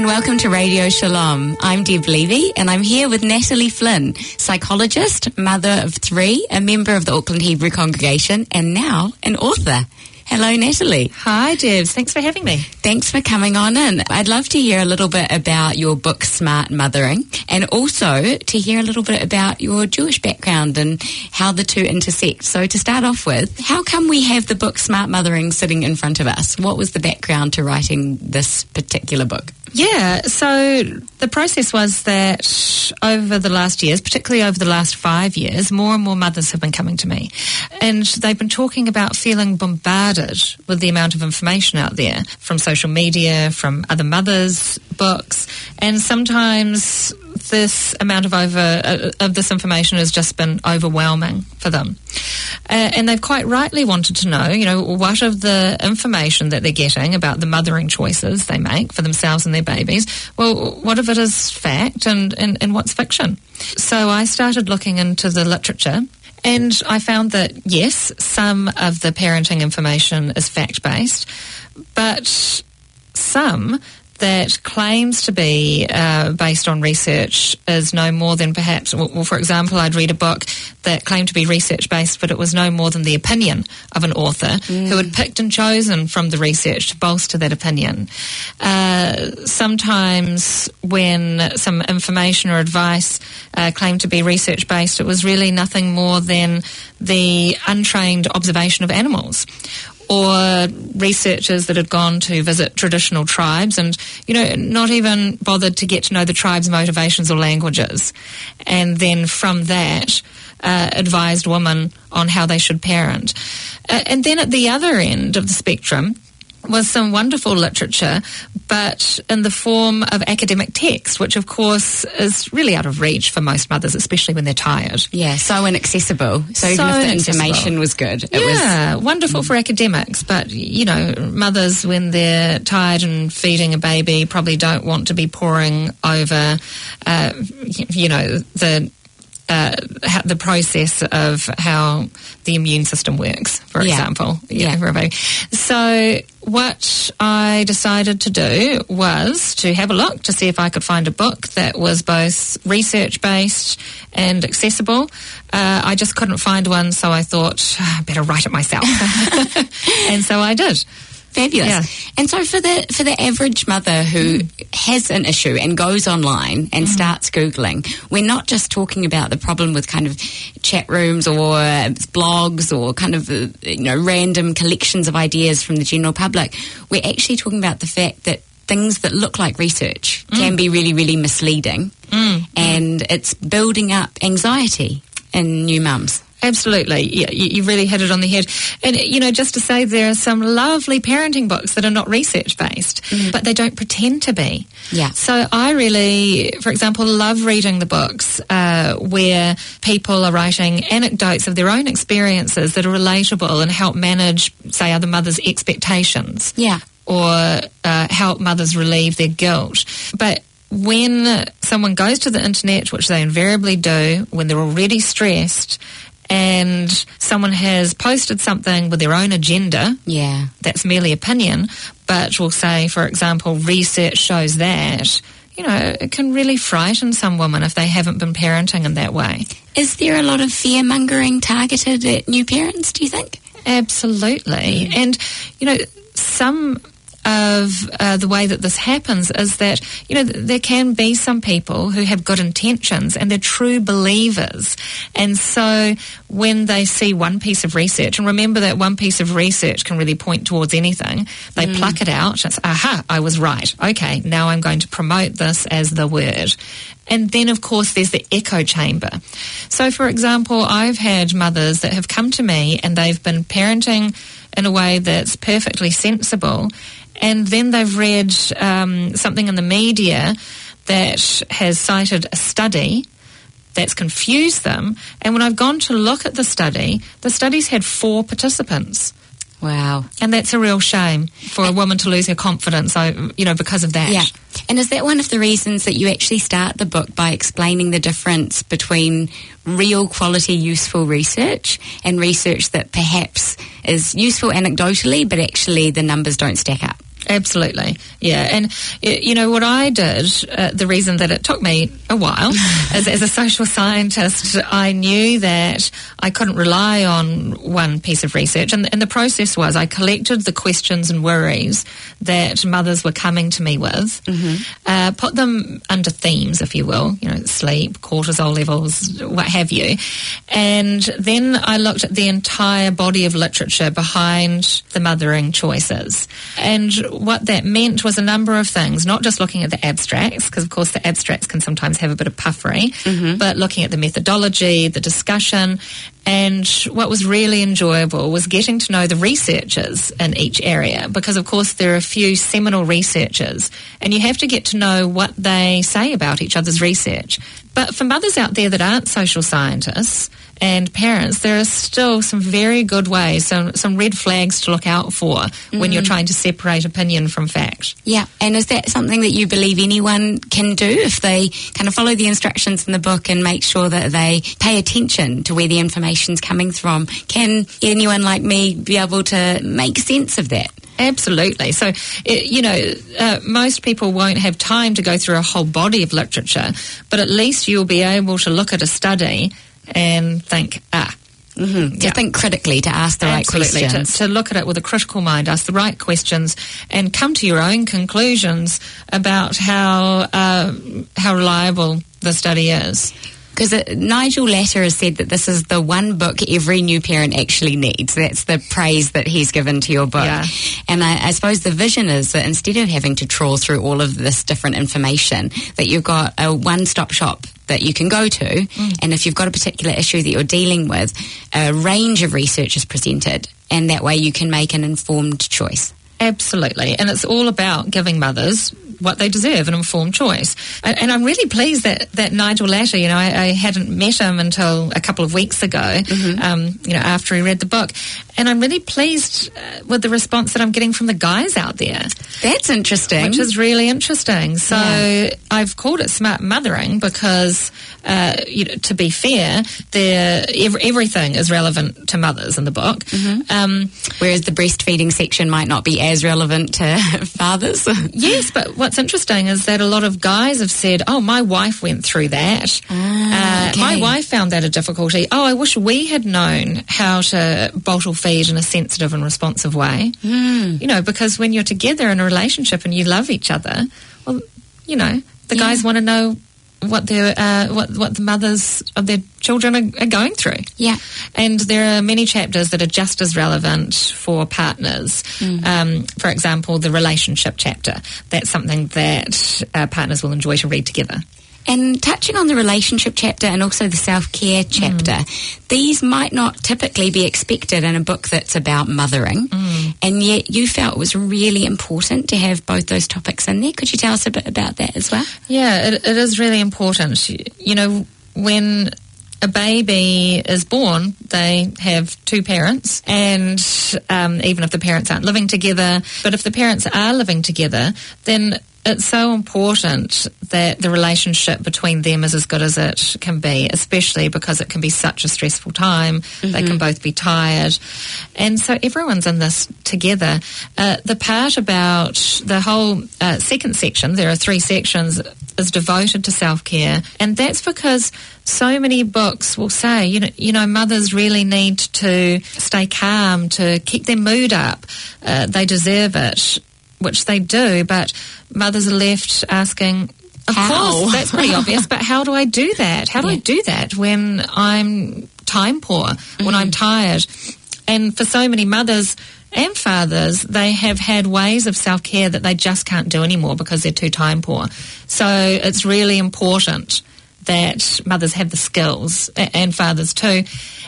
and welcome to Radio Shalom. I'm Deb Levy and I'm here with Natalie Flynn, psychologist, mother of 3, a member of the Auckland Hebrew Congregation, and now an author. Hello, Natalie. Hi, Debs. Thanks for having me. Thanks for coming on in. I'd love to hear a little bit about your book, Smart Mothering, and also to hear a little bit about your Jewish background and how the two intersect. So to start off with, how come we have the book Smart Mothering sitting in front of us? What was the background to writing this particular book? Yeah, so the process was that over the last years, particularly over the last 5 years, more and more mothers have been coming to me. And they've been talking about feeling bombarded with the amount of information out there from social media, from other mothers' books. And sometimes this amount of this information has just been overwhelming for them. And they've quite rightly wanted to know, what of the information that they're getting about the mothering choices they make for themselves and their babies, well, what of it is fact and what's fiction? So I started looking into the literature, and I found that, yes, some of the parenting information is fact-based, but some that claims to be based on research is no more than perhaps, well, for example, I'd read a book that claimed to be research-based, but it was no more than the opinion of an author who had picked and chosen from the research to bolster that opinion. Sometimes when some information or advice claimed to be research-based, it was really nothing more than the untrained observation of animals, or researchers that had gone to visit traditional tribes and, not even bothered to get to know the tribe's motivations or languages. And then from that, advised women on how they should parent. And then at the other end of the spectrum was some wonderful literature, but in the form of academic text, which of course is really out of reach for most mothers, especially when they're tired. Yeah, so inaccessible. So even if the information was good. It was wonderful for academics, but, mothers when they're tired and feeding a baby probably don't want to be poring over, the process of how the immune system works, for example. For a baby. So what I decided to do was to have a look to see if I could find a book that was both research-based and accessible. I just couldn't find one, so I thought, I better write it myself. And so I did. Fabulous. Yeah. And so for the average mother who has an issue and goes online and starts Googling, we're not just talking about the problem with kind of chat rooms or blogs or kind of, random collections of ideas from the general public. We're actually talking about the fact that things that look like research can be really, really misleading. And it's building up anxiety in new mums. Absolutely. Yeah, you really hit it on the head. And, just to say, there are some lovely parenting books that are not research-based, but they don't pretend to be. Yeah. So I really, for example, love reading the books where people are writing anecdotes of their own experiences that are relatable and help manage, say, other mothers' expectations. Yeah. Or help mothers relieve their guilt. But when someone goes to the internet, which they invariably do, when they're already stressed, and someone has posted something with their own agenda, that's merely opinion, but will say, for example, research shows that, it can really frighten some women if they haven't been parenting in that way. Is there a lot of fear-mongering targeted at new parents, do you think? Absolutely. And, some of the way that this happens is that, there can be some people who have good intentions and they're true believers. And so when they see one piece of research, and remember that one piece of research can really point towards anything, they pluck it out. It's, aha, I was right. Okay, now I'm going to promote this as the word. And then, of course, there's the echo chamber. So, for example, I've had mothers that have come to me and they've been parenting in a way that's perfectly sensible, and then they've read something in the media that has cited a study that's confused them. And when I've gone to look at the study's had 4 participants. Wow. And that's a real shame for a woman to lose her confidence, because of that. Yeah. And is that one of the reasons that you actually start the book by explaining the difference between real quality, useful research and research that perhaps is useful anecdotally, but actually the numbers don't stack up? Absolutely, yeah. And, you know, what I did, the reason that it took me a while, as a social scientist, I knew that I couldn't rely on one piece of research. And the process was I collected the questions and worries that mothers were coming to me with, put them under themes, if you will, you know, sleep, cortisol levels, what have you. And then I looked at the entire body of literature behind the mothering choices. And what that meant was a number of things, not just looking at the abstracts, because of course the abstracts can sometimes have a bit of puffery, but looking at the methodology, the discussion, and what was really enjoyable was getting to know the researchers in each area, because of course there are a few seminal researchers and you have to get to know what they say about each other's research. But for mothers out there that aren't social scientists and parents, there are still some very good ways, some red flags to look out for when you're trying to separate opinion from fact. Yeah, and is that something that you believe anyone can do if they kind of follow the instructions in the book and make sure that they pay attention to where the information's coming from? Can anyone like me be able to make sense of that? Absolutely. So, you know, most people won't have time to go through a whole body of literature, but at least you'll be able to look at a study and think, to think critically, to ask the right questions. To look at it with a critical mind, ask the right questions, and come to your own conclusions about how reliable the study is. Because Nigel Latter has said that this is the one book every new parent actually needs. That's the praise that he's given to your book. Yeah. And I suppose the vision is that instead of having to trawl through all of this different information, that you've got a one-stop shop that you can go to. And if you've got a particular issue that you're dealing with, a range of research is presented. And that way you can make an informed choice. Absolutely. And it's all about giving mothers what they deserve, an informed choice. And I'm really pleased that Nigel Latter, you know, I hadn't met him until a couple of weeks ago, you know, after he read the book. And I'm really pleased with the response that I'm getting from the guys out there. That's interesting. Which is really interesting. So I've called it Smart Mothering because, you know, to be fair, everything is relevant to mothers in the book. Whereas the breastfeeding section might not be as relevant to fathers. Yes, but what's interesting is that a lot of guys have said, oh, my wife went through that. My wife found that a difficulty. Oh, I wish we had known how to bottle feed in a sensitive and responsive way. You know, because when you're together in a relationship and you love each other, well, you know, the guys want to know what their what the mothers of their children are going through. Yeah. And there are many chapters that are just as relevant for partners. For example, the relationship chapter. That's something that partners will enjoy to read together. And touching on the relationship chapter and also the self-care chapter, these might not typically be expected in a book that's about mothering, and yet you felt it was really important to have both those topics in there. Could you tell us a bit about that as well? Yeah, it is really important. You know, when a baby is born, they have two parents, and even if the parents aren't living together, but if the parents are living together, then it's so important that the relationship between them is as good as it can be, especially because it can be such a stressful time. They can both be tired. And so everyone's in this together. The part about the whole second section, there are 3 sections, is devoted to self-care. And that's because so many books will say, you know, mothers really need to stay calm, to keep their mood up. They deserve it, which they do, but mothers are left asking, of course, that's pretty obvious, but how do I do that? How do I do that when I'm time poor, when I'm tired? And for so many mothers and fathers, they have had ways of self-care that they just can't do anymore because they're too time poor. So it's really important that mothers have the skills, and fathers too.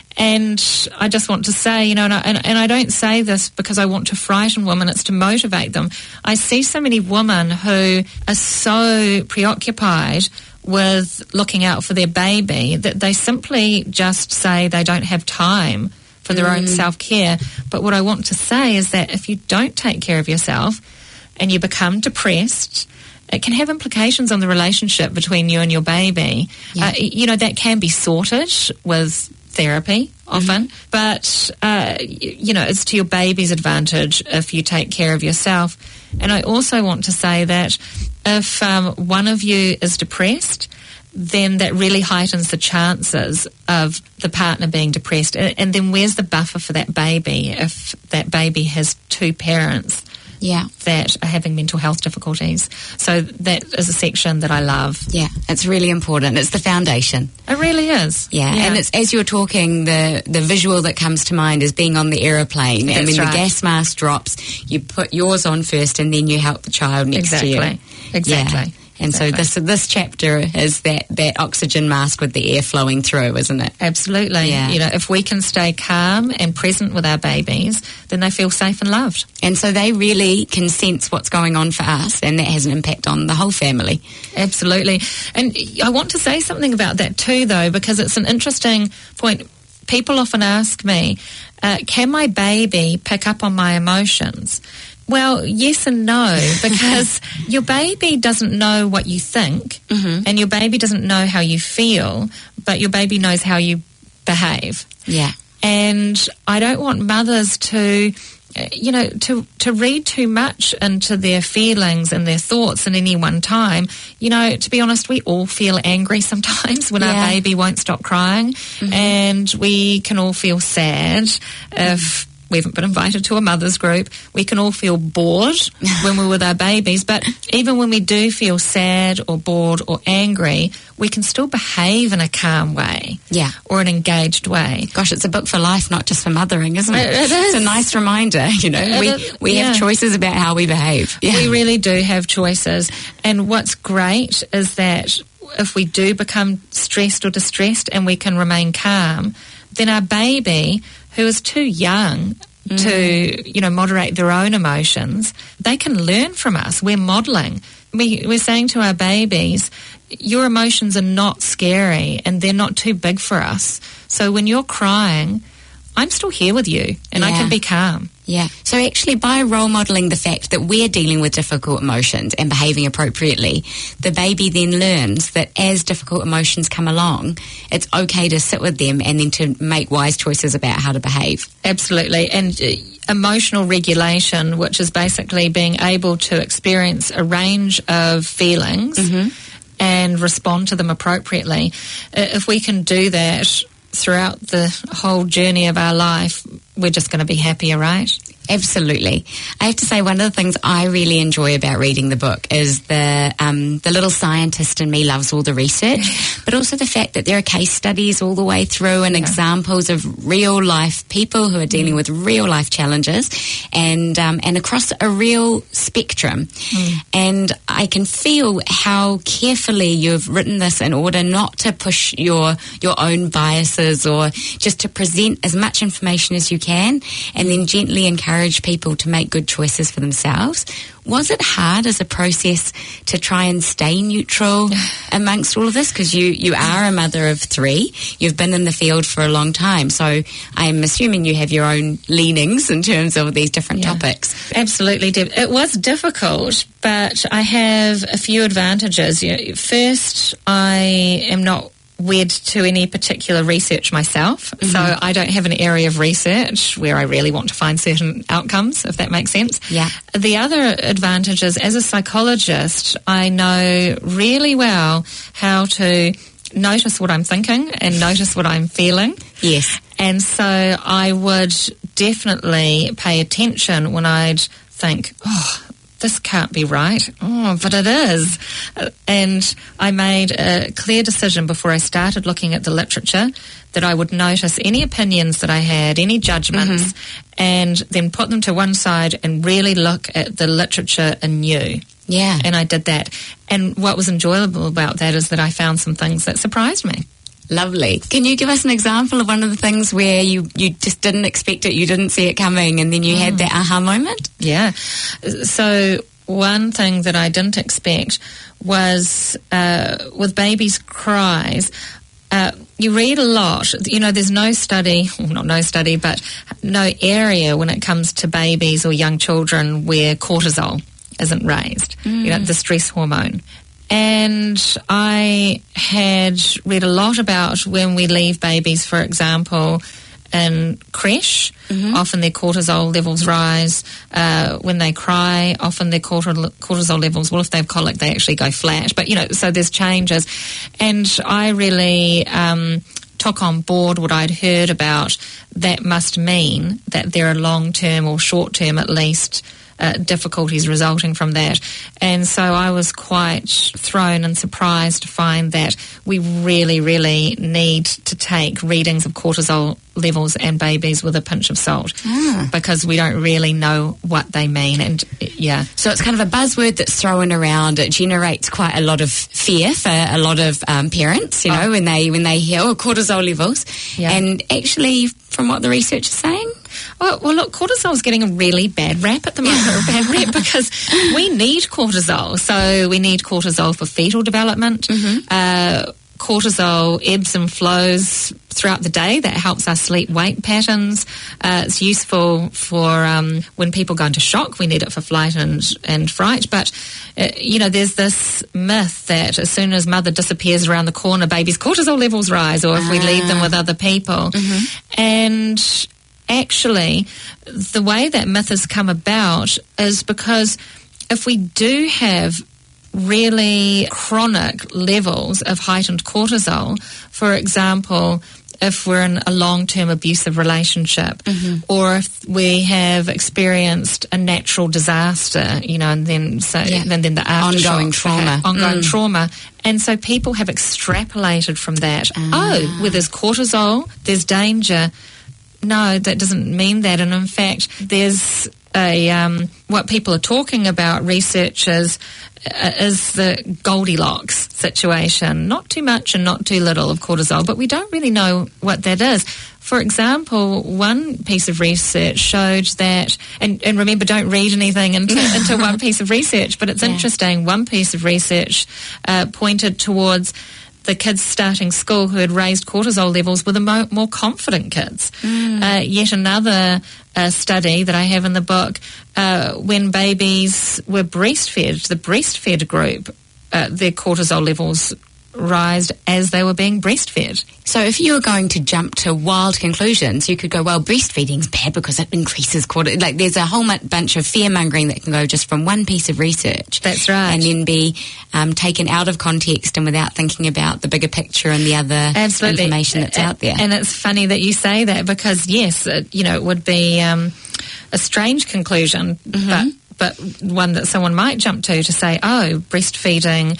And I just want to say, you know, and I don't say this because I want to frighten women, it's to motivate them. I see so many women who are so preoccupied with looking out for their baby that they simply just say they don't have time for their own self-care. But what I want to say is that if you don't take care of yourself and you become depressed, it can have implications on the relationship between you and your baby. You know, that can be sorted with therapy often, but it's to your baby's advantage if you take care of yourself. And I also want to say that if one of you is depressed, then that really heightens the chances of the partner being depressed. And then where's the buffer for that baby if that baby has two parents that are having mental health difficulties? So that is a section that I love. Yeah, it's really important. It's the foundation. It really is. Yeah. And it's, as you're talking, the visual that comes to mind is being on the aeroplane. That's and when right. the gas mask drops, you put yours on first and then you help the child next to you. Exactly. Yeah. And so this chapter is that oxygen mask with the air flowing through, isn't it? Absolutely. Yeah. If we can stay calm and present with our babies, then they feel safe and loved. And so they really can sense what's going on for us, and that has an impact on the whole family. Absolutely. And I want to say something about that too, though, because it's an interesting point. People often ask me, can my baby pick up on my emotions? Well, yes and no, because your baby doesn't know what you think, and your baby doesn't know how you feel, but your baby knows how you behave. Yeah. And I don't want mothers to read too much into their feelings and their thoughts at any one time. To be honest, we all feel angry sometimes when our baby won't stop crying, and we can all feel sad if we haven't been invited to a mother's group. We can all feel bored when we're with our babies, but even when we do feel sad or bored or angry, we can still behave in a calm way, or an engaged way. Gosh, it's a book for life, not just for mothering, isn't it? It is. It's a nice reminder. We have choices about how we behave. Yeah. We really do have choices, and what's great is that if we do become stressed or distressed and we can remain calm, then our baby, who is too young to, moderate their own emotions, they can learn from us. We're modelling. We're saying to our babies, your emotions are not scary and they're not too big for us. So when you're crying, I'm still here with you and I can be calm. Yeah. So actually, by role modelling the fact that we're dealing with difficult emotions and behaving appropriately, the baby then learns that as difficult emotions come along, it's okay to sit with them and then to make wise choices about how to behave. Absolutely. And emotional regulation, which is basically being able to experience a range of feelings and respond to them appropriately. If we can do that throughout the whole journey of our life, we're just going to be happier, right? Absolutely. I have to say, one of the things I really enjoy about reading the book is the little scientist in me loves all the research, but also the fact that there are case studies all the way through and examples of real life people who are dealing with real life challenges and across a real spectrum. And I can feel how carefully you've written this in order not to push your own biases, or just to present as much information as you can and then gently encourage people to make good choices for themselves. Was it hard as a process to try and stay neutral amongst all of this? Because you are a mother of 3. You've been in the field for a long time. So I'm assuming you have your own leanings in terms of these different topics. Absolutely, Deb. It was difficult, but I have a few advantages. First, I am not wed to any particular research myself, so I don't have an area of research where I really want to find certain outcomes, if that makes sense. Yeah. The other advantage is, as a psychologist, I know really well how to notice what I'm thinking and notice what I'm feeling. Yes. And so I would definitely pay attention when I'd think, this can't be right. But it is. And I made a clear decision before I started looking at the literature that I would notice any opinions that I had, any judgments, and then put them to one side and really look at the literature anew. Yeah. And I did that. And what was enjoyable about that is that I found some things that surprised me. Lovely. Can you give us an example of one of the things where you just didn't expect it, you didn't see it coming, and then you had that aha moment? Yeah. So one thing that I didn't expect was with babies' cries, you read a lot. There's no study, well, not no study, but no area when it comes to babies or young children where cortisol isn't raised, the stress hormone. And I had read a lot about when we leave babies, for example, in creche, often their cortisol levels rise. When they cry, often their cortisol levels, well, if they have colic, they actually go flat. But, so there's changes. And I really took on board what I'd heard about. That must mean that there are long-term or short-term, at least, difficulties resulting from that. And so I was quite thrown and surprised to find that we really, really need to take readings of cortisol levels and babies with a pinch of salt because we don't really know what they mean. And so it's kind of a buzzword that's thrown around. It generates quite a lot of fear for a lot of parents, when they hear cortisol levels. And actually, from what the research is saying, well, look, cortisol is getting a really bad rap at the moment, because we need cortisol. So we need cortisol for fetal development. Cortisol ebbs and flows throughout the day. That helps our sleep-wake patterns. It's useful for when people go into shock. We need it for flight and fright. But, there's this myth that as soon as mother disappears around the corner, baby's cortisol levels rise, or if we leave them with other people. And actually, the way that myth has come about is because if we do have really chronic levels of heightened cortisol, for example, if we're in a long-term abusive relationship, or if we have experienced a natural disaster, and then the aftershock, ongoing trauma. And so people have extrapolated from that. Where there's cortisol, there's danger. No, that doesn't mean that. And in fact, there's what people are talking about, researchers, is the Goldilocks situation. Not too much and not too little of cortisol, but we don't really know what that is. For example, one piece of research showed that, and remember, don't read anything into one piece of research, but it's interesting. One piece of research pointed towards the kids starting school who had raised cortisol levels were the more confident kids. Yet another study that I have in the book, when babies were breastfed, the breastfed group, their cortisol levels rise as they were being breastfed. So if you were going to jump to wild conclusions, you could go, well, breastfeeding's bad because it increases cortisol. Like, there's a whole bunch of fear-mongering that can go just from one piece of research. That's right. And then be taken out of context and without thinking about the bigger picture and the other information that's out there. And it's funny that you say that because, yes, it would be a strange conclusion, but one that someone might jump to say, breastfeeding,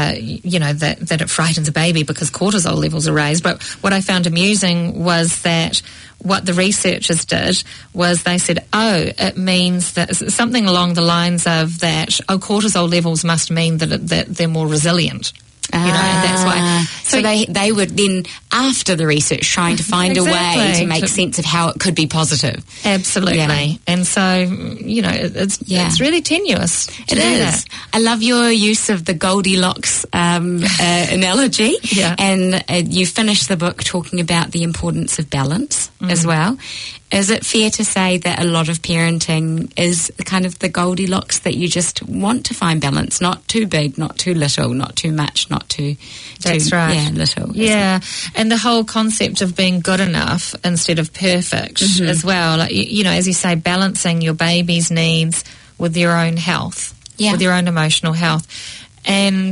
that it frightens a baby because cortisol levels are raised. But what I found amusing was that what the researchers did was they said, it means that something along the lines of that, cortisol levels must mean that they're more resilient. And that's why. So they would then, after the research, trying to find a way to make sense of how it could be positive. Absolutely. Yeah. And so, it's really tenuous. It is. I love your use of the Goldilocks analogy. Yeah. And you finished the book talking about the importance of balance as well. Is it fair to say that a lot of parenting is kind of the Goldilocks, that you just want to find balance, not too big, not too little, not too much, not too right. Yeah, little. Yeah, and the whole concept of being good enough instead of perfect as well. Like, as you say, balancing your baby's needs with your own health, with your own emotional health. And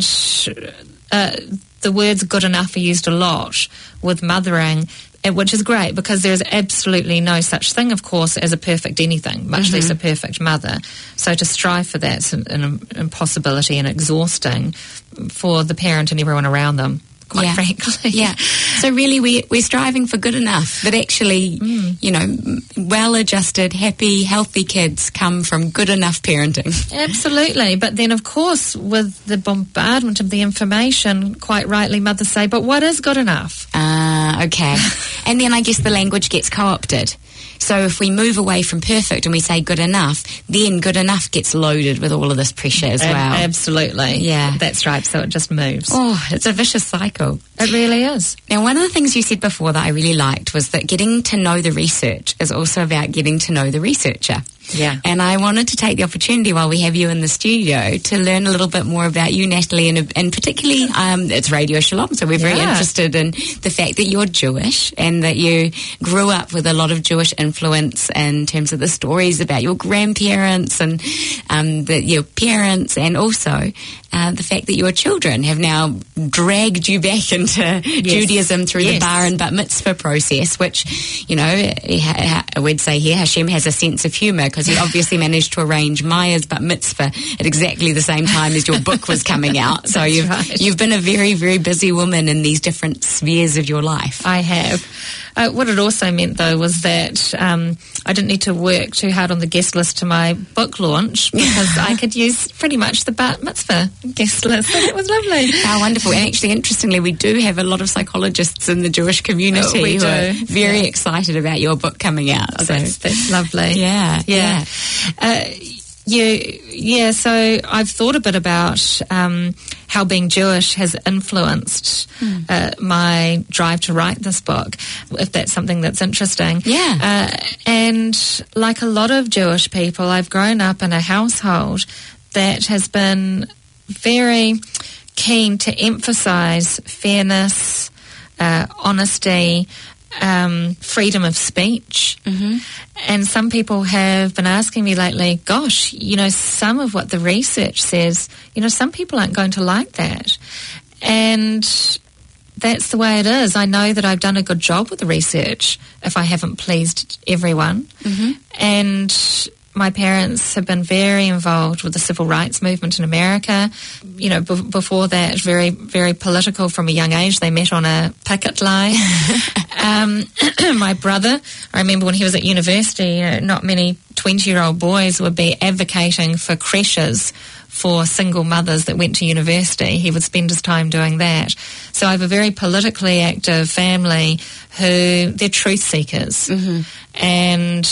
the words good enough are used a lot with mothering, which is great because there's absolutely no such thing, of course, as a perfect anything, much less a perfect mother. So to strive for that's an impossibility and exhausting for the parent and everyone around them, quite frankly. Yeah. So really we're striving for good enough, but actually, well-adjusted, happy, healthy kids come from good enough parenting. Absolutely. But then, of course, with the bombardment of the information, quite rightly, mothers say, but what is good enough? Okay. And then I guess the language gets co-opted. So if we move away from perfect and we say good enough, then good enough gets loaded with all of this pressure as well. Absolutely. Yeah. That's right. So it just moves. Oh, it's a vicious cycle. It really is. Now, one of the things you said before that I really liked was that getting to know the research is also about getting to know the researcher. Yeah. And I wanted to take the opportunity while we have you in the studio to learn a little bit more about you, Natalie, and particularly it's Radio Shalom, so we're very interested in the fact that you're Jewish and that you grew up with a lot of Jewish influence in terms of the stories about your grandparents and your parents, and also the fact that your children have now dragged you back into Judaism through the bar and bat mitzvah process, which, you know, I would say here Hashem has a sense of humour, because he obviously managed to arrange Maya's bat mitzvah at exactly the same time as your book was coming out. So you've been a very, very busy woman in these different spheres of your life. I have. What it also meant, though, was that I didn't need to work too hard on the guest list to my book launch, because I could use pretty much the bat mitzvah guest list. So it was lovely. How wonderful. And actually, interestingly, we do have a lot of psychologists in the Jewish community who are very excited about your book coming out. Oh, so that's lovely. Yeah. So I've thought a bit about how being Jewish has influenced my drive to write this book, if that's something that's interesting. Yeah. And like a lot of Jewish people, I've grown up in a household that has been very keen to emphasise fairness, honesty, freedom of speech. Mm-hmm. And some people have been asking me lately, gosh, you know, some of what the research says, you know, some people aren't going to like that. And that's the way it is. I know that I've done a good job with the research if I haven't pleased everyone. Mm-hmm. And my parents have been very involved with the civil rights movement in America. You know, before that, very, very political from a young age. They met on a picket line. My brother, I remember when he was at university, not many 20-year-old boys would be advocating for creches for single mothers that went to university. He would spend his time doing that. So I have a very politically active family who, they're truth seekers. Mm-hmm. And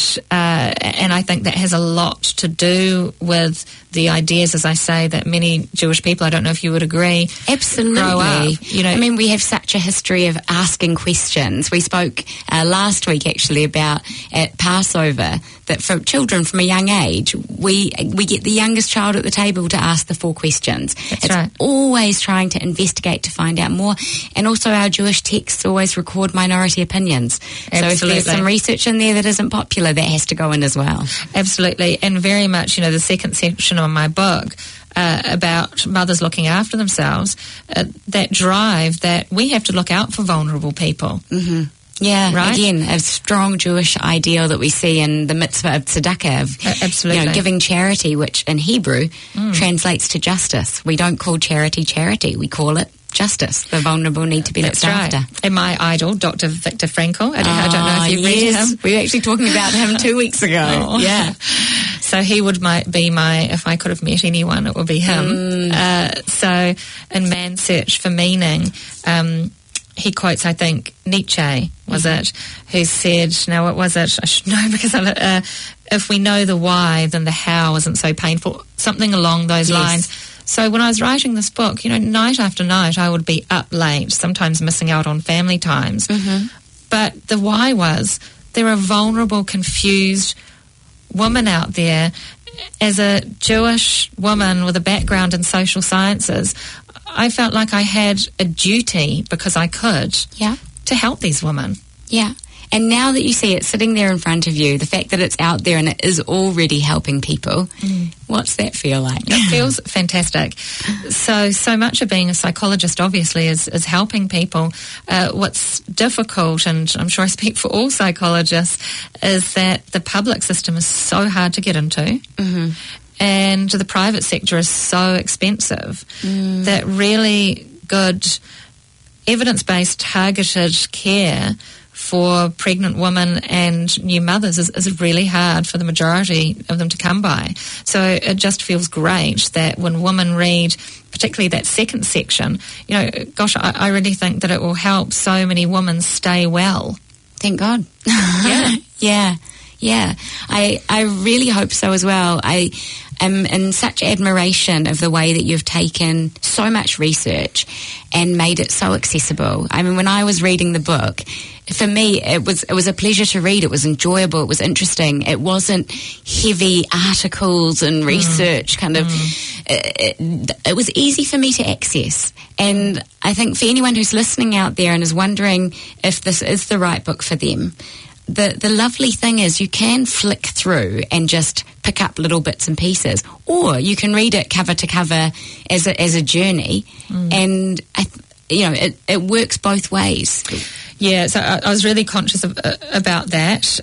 I think that has a lot to do with the ideas, as I say, that many Jewish people, I don't know if you would agree, absolutely grow up. You know, I mean, we have such a history of asking questions. We spoke last week actually about at Passover that for children from a young age, we get the youngest child at the table to ask the 4 questions. That's it's right. always trying to investigate to find out more, and also our Jewish texts always record minority opinions. Absolutely. So if there's some research in there that isn't popular, that has to go in as well. Absolutely, and very much, you know, the second section on my book about mothers looking after themselves, that drive that we have to look out for vulnerable people. Mm-hmm. Yeah, right? Again, a strong Jewish ideal that we see in the mitzvah of tzedakah, of absolutely. You know, giving charity, which in Hebrew translates to justice. We don't call charity charity, we call it justice. The vulnerable need to be looked after. And my idol, Dr. Viktor Frankl, I don't know if you've read him. We were actually talking about him 2 weeks ago. Oh. Yeah. So he would be my, if I could have met anyone, it would be him. So in Man's Search for Meaning, he quotes, I think, Nietzsche, was it, who said, now what was it? I should know because if we know the why, then the how isn't so painful. Something along those lines. So when I was writing this book, you know, night after night I would be up late, sometimes missing out on family times. Mm-hmm. But the why was, there are vulnerable, confused women out there. As a Jewish woman with a background in social sciences, I felt like I had a duty, because I could, to help these women. Yeah. And now that you see it sitting there in front of you, the fact that it's out there and it is already helping people, what's that feel like? It feels fantastic. So much of being a psychologist, obviously, is helping people. What's difficult, and I'm sure I speak for all psychologists, is that the public system is so hard to get into. Mm-hmm. And the private sector is so expensive that really good evidence-based targeted care for pregnant women and new mothers is really hard for the majority of them to come by. So it just feels great that when women read, particularly that second section, you know, gosh, I really think that it will help so many women stay well. Thank God. Yeah. Yeah. Yeah, I really hope so as well. I am in such admiration of the way that you've taken so much research and made it so accessible. I mean, when I was reading the book, for me, it was a pleasure to read. It was enjoyable. It was interesting. It wasn't heavy articles and research kind of. It was easy for me to access. And I think for anyone who's listening out there and is wondering if this is the right book for them, the lovely thing is you can flick through and just pick up little bits and pieces, or you can read it cover to cover as a journey, and it works both ways. Yeah, so I was really conscious about that.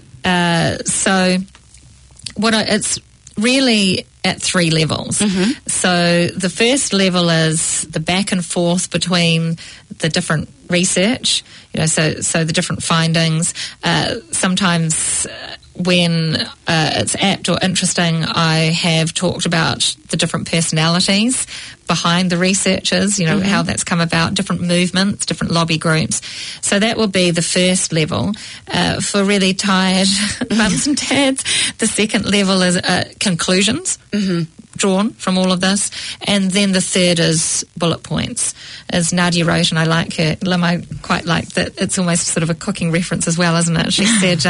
It's really at 3 levels. So the first level is the back and forth between the different research, so the different findings. Sometimes when it's apt or interesting, I have talked about the different personalities behind the researchers, how that's come about, different movements, different lobby groups. So that will be the first level. For really tired mums and dads, the second level is conclusions drawn from all of this. And then the third is bullet points. As Nadia wrote, and I like her, Lim, I quite like that it's almost sort of a cooking reference as well, isn't it? She said,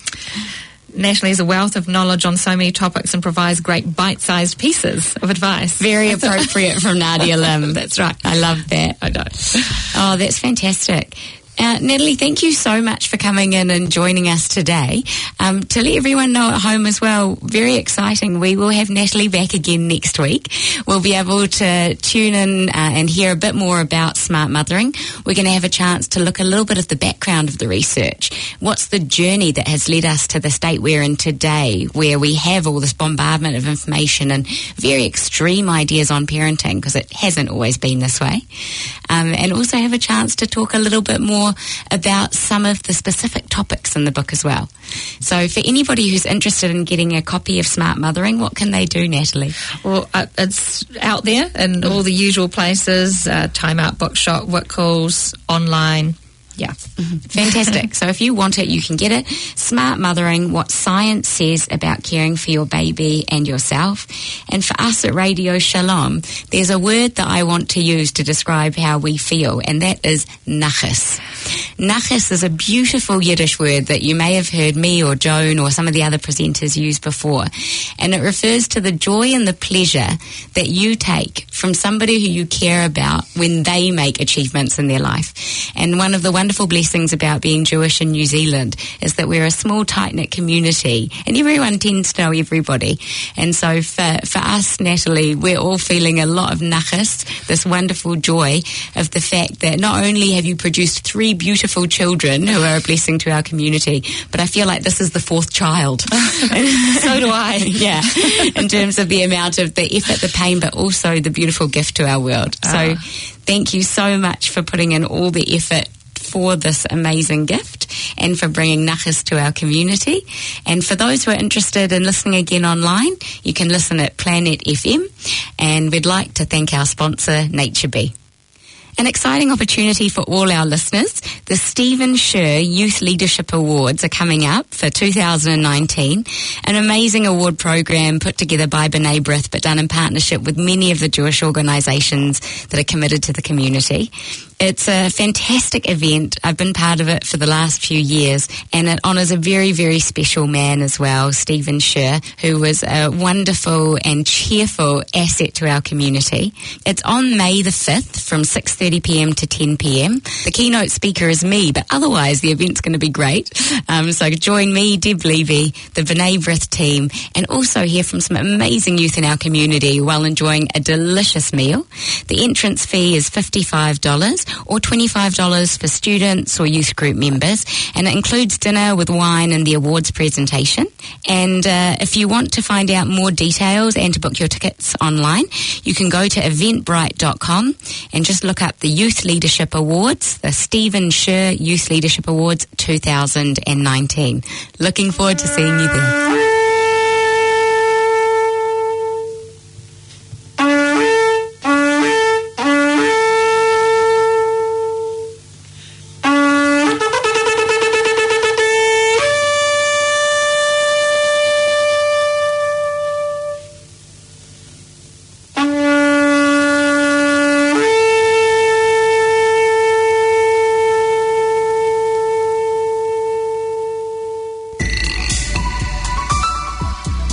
Natalie is a wealth of knowledge on so many topics and provides great bite-sized pieces of advice. Very appropriate from Nadia Lim. That's right. I love that. I know. Oh, that's fantastic. Natalie, thank you so much for coming in and joining us today. To let everyone know at home as well, very exciting, we will have Natalie back again next week. We'll be able to tune in and hear a bit more about smart mothering. We're going to have a chance to look a little bit at the background of the research. What's the journey that has led us to the state we're in today, where we have all this bombardment of information and very extreme ideas on parenting, because it hasn't always been this way. And also have a chance to talk a little bit more about some of the specific topics in the book as well. So for anybody who's interested in getting a copy of Smart Mothering, what can they do, Natalie? Well, it's out there in all the usual places, Time Out Bookshop, Whitcoulls, online. Yeah. Fantastic. So if you want it, you can get it. Smart Mothering, What Science Says About Caring for Your Baby and Yourself. And for us at Radio Shalom, there's a word that I want to use to describe how we feel, and that is nachas. Nachas is a beautiful Yiddish word that you may have heard me or Joan or some of the other presenters use before. And it refers to the joy and the pleasure that you take from somebody who you care about when they make achievements in their life. And one of the wonderful blessings about being Jewish in New Zealand is that we're a small, tight-knit community and everyone tends to know everybody. And so for us, Natalie, we're all feeling a lot of nachas, this wonderful joy of the fact that not only have you produced 3 beautiful children who are a blessing to our community, but I feel like this is the 4th child. So do I. Yeah, in terms of the amount of the effort, the pain, but also the beautiful gift to our world. So thank you so much for putting in all the effort for this amazing gift and for bringing nachas to our community. And for those who are interested in listening again online, you can listen at Planet FM. And we'd like to thank our sponsor, NatureBee. An exciting opportunity for all our listeners. The Stephen Scher Youth Leadership Awards are coming up for 2019. An amazing award program put together by B'nai B'rith, but done in partnership with many of the Jewish organisations that are committed to the community. It's a fantastic event. I've been part of it for the last few years, and it honours a very, very special man as well, Stephen Scher, who was a wonderful and cheerful asset to our community. It's on May the 5th from 6:30 p.m. to 10 p.m. The keynote speaker is me, but otherwise the event's going to be great. So join me, Deb Levy, the B'nai B'rith team, and also hear from some amazing youth in our community while enjoying a delicious meal. The entrance fee is $55 or $25 for students or youth group members, and it includes dinner with wine and the awards presentation. And if you want to find out more details and to book your tickets online, you can go to eventbrite.com and just look up the Youth Leadership Awards, the Stephen Scher Youth Leadership Awards 2019. Looking forward to seeing you there.